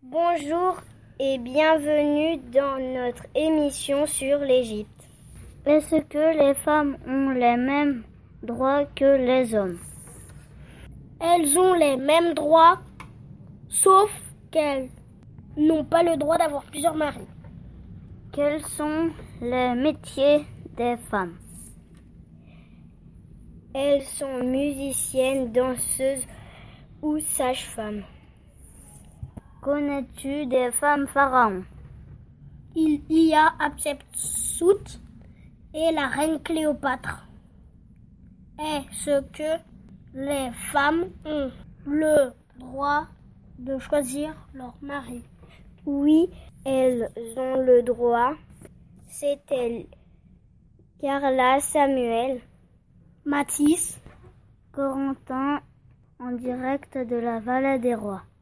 Bonjour et bienvenue dans notre émission sur l'Égypte. Est-ce que les femmes ont les mêmes droits que les hommes? Elles ont les mêmes droits, sauf qu'elles n'ont pas le droit d'avoir plusieurs maris. Quels sont les métiers des femmes? Elles sont musiciennes, danseuses ou sages-femmes. Connais-tu des femmes pharaons? Il y a Hatshepsut et la reine Cléopâtre. Est-ce que les femmes ont le droit de choisir leur mari? Oui, elles ont le droit. C'est Carla, Samuel, Mathis, Corentin en direct de la Vallée des Rois.